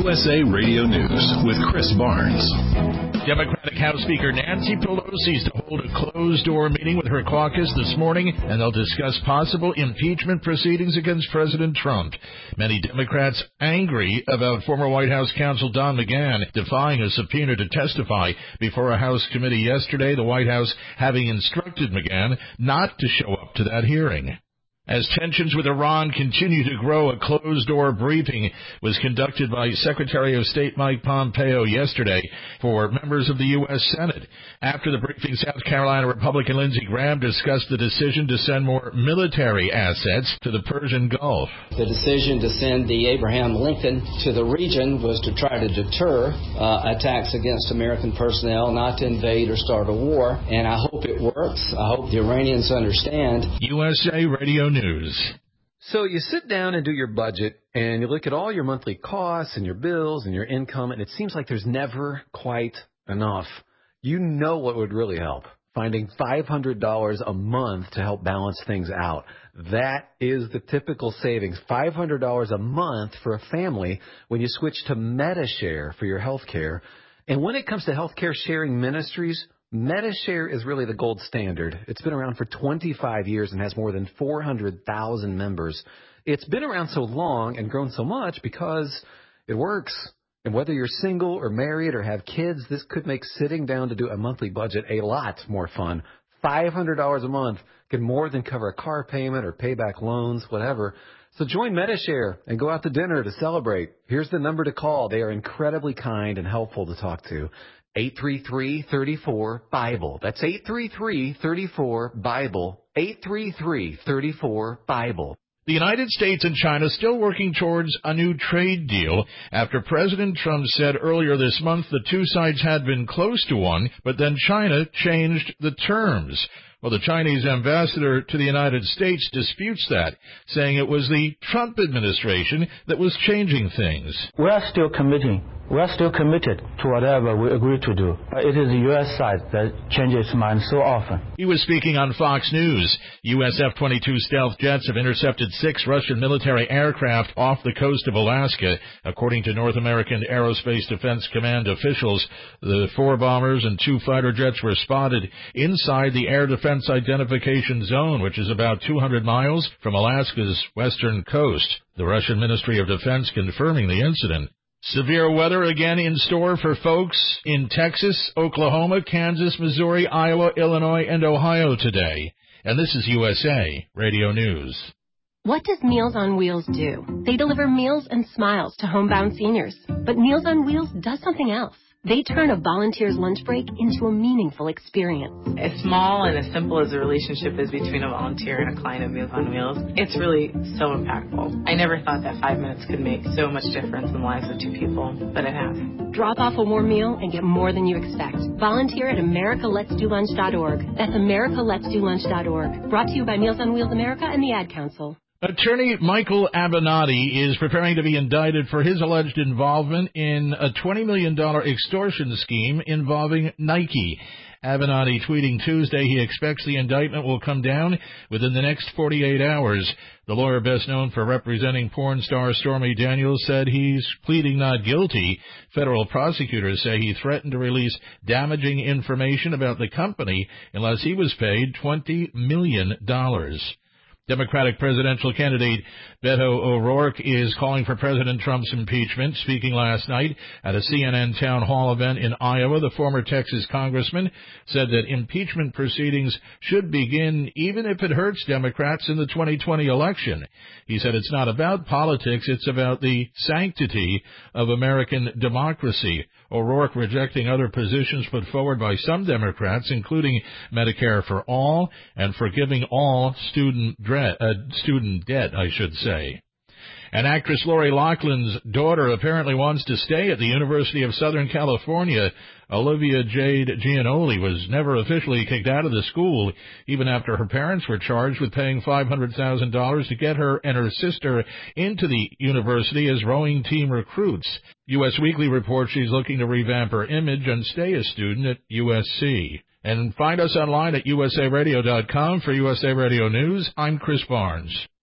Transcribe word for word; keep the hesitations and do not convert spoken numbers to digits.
U S A Radio News with Chris Barnes. Democratic House Speaker Nancy Pelosi is to hold a closed-door meeting with her caucus this morning, and they'll discuss possible impeachment proceedings against President Trump. Many Democrats angry about former White House counsel Don McGahn defying a subpoena to testify before a House committee yesterday, the White House having instructed McGahn not to show up to that hearing. As tensions with Iran continue to grow, a closed-door briefing was conducted by Secretary of State Mike Pompeo yesterday for members of the U S Senate. After the briefing, South Carolina Republican Lindsey Graham discussed the decision to send more military assets to the Persian Gulf. The decision to send the Abraham Lincoln to the region was to try to deter uh, attacks against American personnel, not to invade or start a war, and I hope it works. I hope the Iranians understand. U S A Radio News. So you sit down and do your budget, and you look at all your monthly costs and your bills and your income, and it seems like there's never quite enough. You know what would really help? Finding five hundred dollars a month to help balance things out. That is the typical savings, five hundred dollars a month for a family when you switch to Medi-Share for your health care. And when it comes to healthcare sharing ministries, Medi-Share is really the gold standard. It's been around for twenty-five years and has more than four hundred thousand members. It's been around so long and grown so much because it works. And whether you're single or married or have kids, this could make sitting down to do a monthly budget a lot more fun. five hundred dollars a month can more than cover a car payment or pay back loans, whatever. So join Medi-Share and go out to dinner to celebrate. Here's the number to call. They are incredibly kind and helpful to talk to. eight three three, three four, BIBLE. That's eight three three, three four, BIBLE. eight three three, three four, BIBLE. The United States and China still working towards a new trade deal after President Trump said earlier this month the two sides had been close to one, but then China changed the terms. Well, the Chinese ambassador to the United States disputes that, saying it was the Trump administration that was changing things. We are still committing. We are still committed to whatever we agree to do. It is the U S side that changes its mind so often. He was speaking on Fox News. U S F twenty-two stealth jets have intercepted six Russian military aircraft off the coast of Alaska. According to North American Aerospace Defense Command officials, the four bombers and two fighter jets were spotted inside the Air Defense Identification Zone, which is about two hundred miles from Alaska's western coast. The Russian Ministry of Defense confirming the incident. Severe weather again in store for folks in Texas, Oklahoma, Kansas, Missouri, Iowa, Illinois, and Ohio today. And this is U S A Radio News. What does Meals on Wheels do? They deliver meals and smiles to homebound seniors. But Meals on Wheels does something else. They turn a volunteer's lunch break into a meaningful experience. As small and as simple as the relationship is between a volunteer and a client of Meals on Wheels, it's really so impactful. I never thought that five minutes could make so much difference in the lives of two people, but it has. Drop off a warm meal and get more than you expect. Volunteer at america lets do lunch dot org. That's america lets do lunch dot org. Brought to you by Meals on Wheels America and the Ad Council. Attorney Michael Avenatti is preparing to be indicted for his alleged involvement in a twenty million dollars extortion scheme involving Nike. Avenatti tweeting Tuesday he expects the indictment will come down within the next forty-eight hours. The lawyer best known for representing porn star Stormy Daniels said he's pleading not guilty. Federal prosecutors say he threatened to release damaging information about the company unless he was paid twenty million dollars. Democratic presidential candidate Beto O'Rourke is calling for President Trump's impeachment. Speaking last night at a C N N town hall event in Iowa, the former Texas congressman said that impeachment proceedings should begin even if it hurts Democrats in the twenty twenty election. He said it's not about politics, it's about the sanctity of American democracy. O'Rourke rejecting other positions put forward by some Democrats, including Medicare for all and forgiving all student dread, uh, student debt, I should say. And actress Lori Loughlin's daughter apparently wants to stay at the University of Southern California. Olivia Jade Giannoli was never officially kicked out of the school, even after her parents were charged with paying five hundred thousand dollars to get her and her sister into the university as rowing team recruits. U S Weekly reports she's looking to revamp her image and stay a student at U S C. And find us online at U S A radio dot com for U S A Radio News. I'm Chris Barnes.